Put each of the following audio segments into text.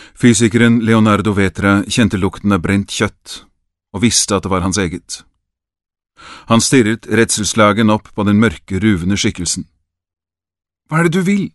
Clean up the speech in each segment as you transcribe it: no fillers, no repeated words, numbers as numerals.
Fysikeren Leonardo Vetra kjente lukten av brent kjøtt, og visste at det var hans eget. Han stirret redselslagen opp på den mørke, ruvende skikkelsen. «Hva er det du vil?»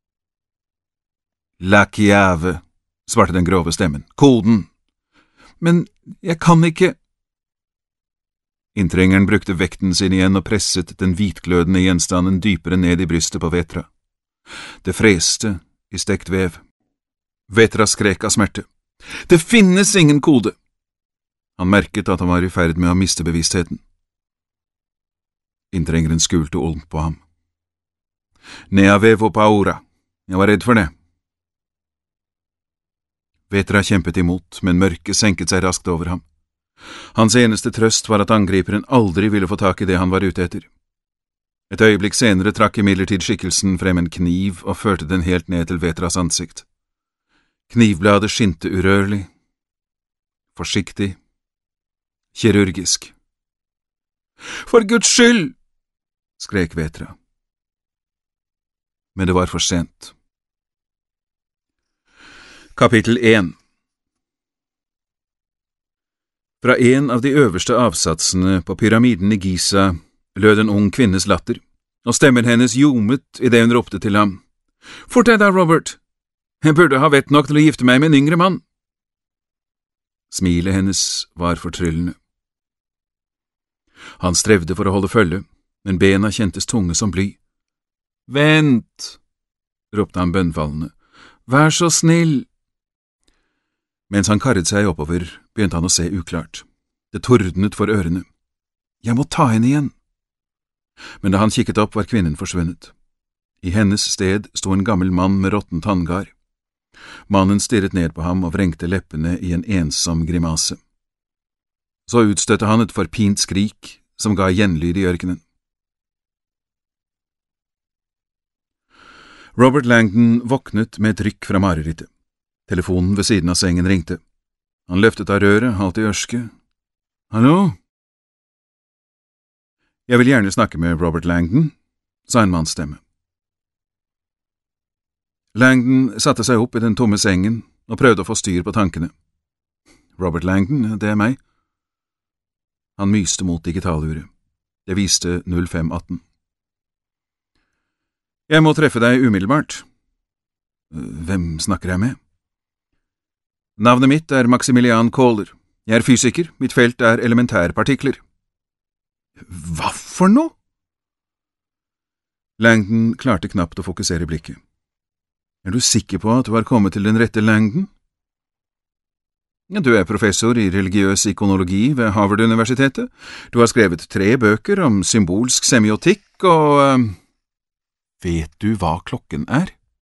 «La chiave», svarte den grove stemmen. «Koden!» «Men jeg kan ikke…» Inntrengeren brukte vekten sin igjen og presset den hvitglødende gjenstanden dypere ned i brystet på Vetra. Det freste i stekt vev. Vetra skrek av smerte. «Det finnes ingen kode!» Han merket at han var i ferd med å miste bevisstheten. Inntrengeren skulte olmt på ham. «Ne avevo paura. Jeg var redd for det.» Vetra kjempet imot, men mørket senket seg raskt over ham. Hans eneste trøst var at angriperen aldri ville få tak i det han var ute etter. Et øyeblikk senere trakk imidlertid skikkelsen frem en kniv og førte den helt ned til Vetras ansikt. Knivbladet skinte urørlig, forsiktig, kirurgisk. «For Guds skyld!» skrek Vetra. Men det var for sent. Kapittel 1. Fra en av de øverste avsatsene på pyramiden i Giza lød en ung kvinnes latter, og stemmen hennes ljomet i det hun ropte til ham. «Fort deg da, Robert! Jeg burde ha vett nok til å gifte meg med en yngre mann!» Smilet hennes var fortryllende. Han strevde for å holde følge, men bena kjentes tunge som bly. «Vent!» ropte han bønnfallende. «Vær så snill!» Mens han karret seg oppover, begynte han å se uklart. Det tordnet for ørene. «Jeg må ta henne igjen!» Men da han kikket opp, var kvinnen forsvunnet. I hennes sted sto en gammel mann med råtten tanngard. Mannen stirret ned på ham og vrengte leppene i en ensom grimase. Så utstøtte han et forpint skrik som ga gjenlyd i ørkenen. Robert Langdon våknet med et rykk fra marerittet. Telefonen ved siden av sengen ringte. Han løftet av røret, halvt i ørske. «Hallo?» «Jeg vil gjerne snakke med Robert Langdon», sa en manns stemme. Langdon satte seg opp i den tomme sengen og prøvde å få styr på tankene. «Robert Langdon, det er meg.» Han myste mot digitaluret. Det viste 0518. «Jeg må treffe deg umiddelbart.» «Hvem snakker jeg med?» «Navnet mitt er Maximilian Kohler. Jeg er fysiker, mitt felt er elementærpartikler.» «Hva for noe?» Langdon klarte knapt å fokusere blikket. «Er du sikker på at du har kommet til den rette Langdon?» «Du er professor i religiøs ikonologi ved Harvard-universitetet. Du har skrevet 3 bøker om symbolsk semiotikk og…» «Vet du hva klokken er?»